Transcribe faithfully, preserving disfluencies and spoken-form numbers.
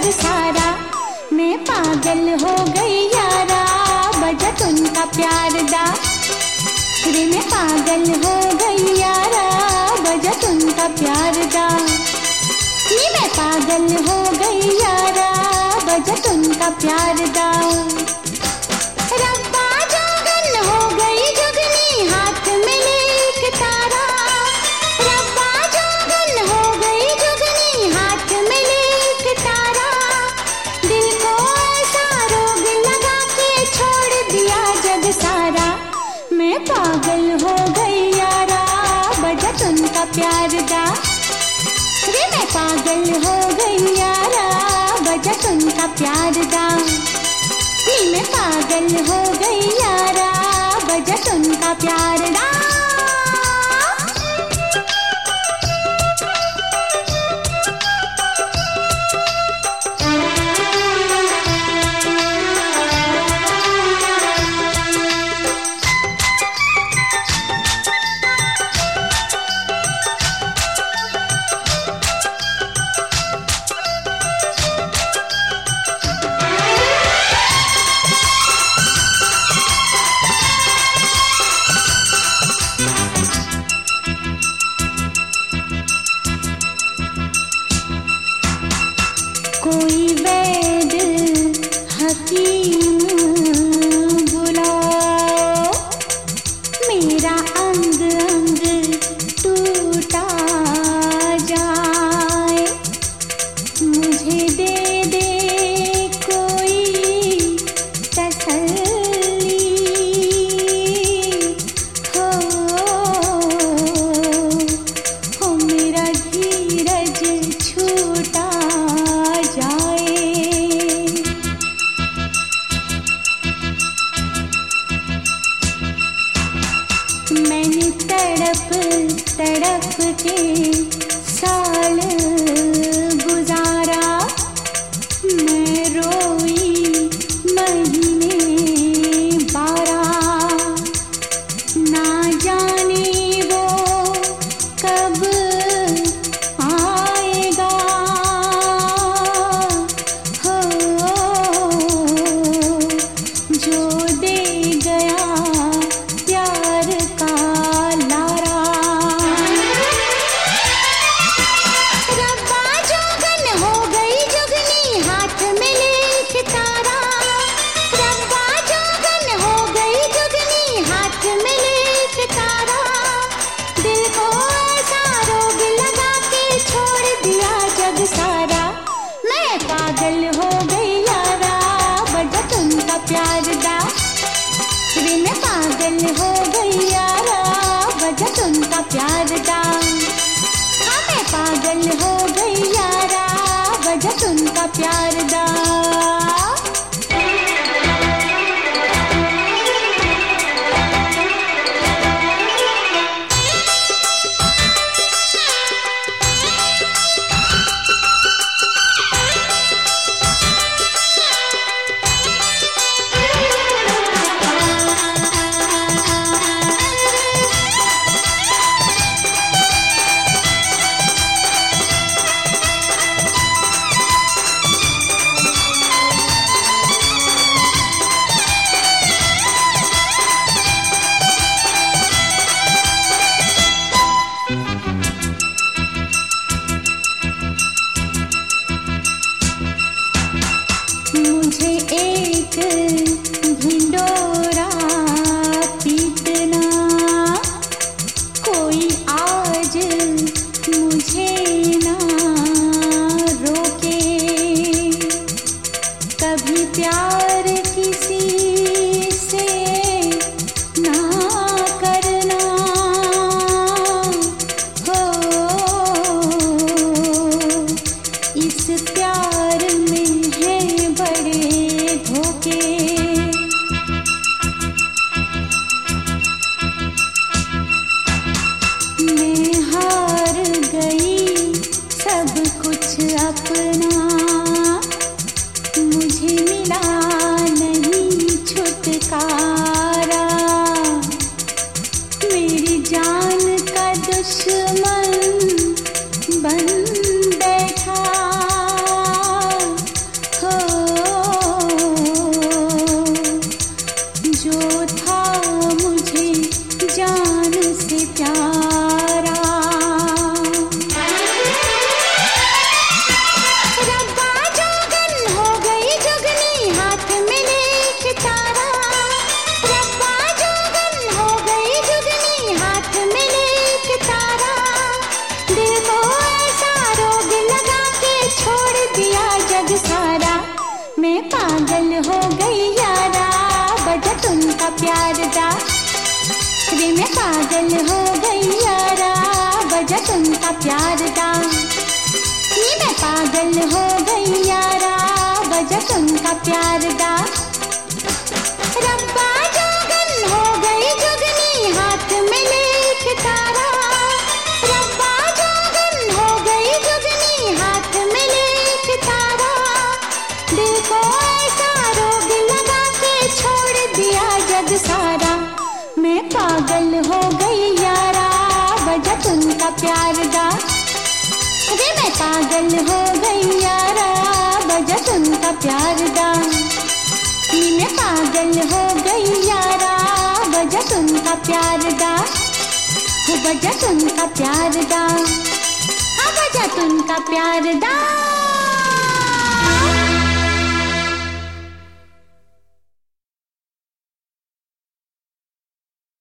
जग सारा। मैं पागल हो गई यारा, बजत उनका प्यार दा। रे मैं पागल हो गई यारा, बजत उनका प्यार दा। नी मैं पागल हो गई यारा, बजत उनका प्यार दा। रब्बा जागन हो गई जुगनी, हाथ में एक तारा। रब्बा जागन हो गई जुगनी, हाथ में एक तारा। दिल को ऐसा रोग लगा के छोड़ दिया जग सारा। मैं पागल हो गई यारा, बजत उनका प्यार दा। रे मैं पागल हो गई यारा, बजत उनका प्यार दा। नी मैं पागल हो गई यारा, बजत उनका प्यार दा। कोई वैद हकीम बुलाओ, मेरा अंग अंग टूटा जाए। मुझे दे दे कोई तसल्ली, हो हो मेरा धीरज छूटा जाए। मैंने तड़प तड़प के साल गुजारा, मैं रोई महीने बारह। ना जाने वो कब आएगा, हो जो दे गया प्यार का लारा। रब्बा जोगन हो गई जुगनी, हाथ में एक तारा। रब्बा जोगन हो गई जुगनी, हाथ में एक तारा। दिल को ऐसा रोग लगा के छोड़ दिया जग सारा। मैं पागल हो गई यारा, बजत उनका प्यार दा। रे मैं पागल हो गई यारा, बजत उनका प्यार दा। हाँ मैं पागल हो गई यारा, बजत उनका प्यार दा। मुझे एक ढिंडोरा पीटना, कोई आज मुझे ना रोके। कभी प्यार किसी से ना करना, हो इस प्यार में है बड़े धोखे। मैं हार गई सब कुछ अपना, मुझे मिला पागल हो गई यारा बजत उनका प्यार दा। रे मैं पागल हो गई यारा बजत उनका प्यार दा। नी मैं पागल हो गई यारा बजत उनका प्यार दा। रब्बा जोगन हो गई जुगनी हाथ में लेक तारा। रब्बा जोगन हो गई जुगनी हाथ में लेक तारा। दिल को ऐसा रोग लगा के छोड़ दिया जग सारा। मैं पागल हो गई यारा बजत उनका प्यार दा। रे मैं पागल हो गई यारा बजत उनका प्यार दा। नी मैं पागल हो गई यारा बजत उनका प्यार दा। हो बजत उनका प्यार दा। हाँ बजत उनका प्यार दा।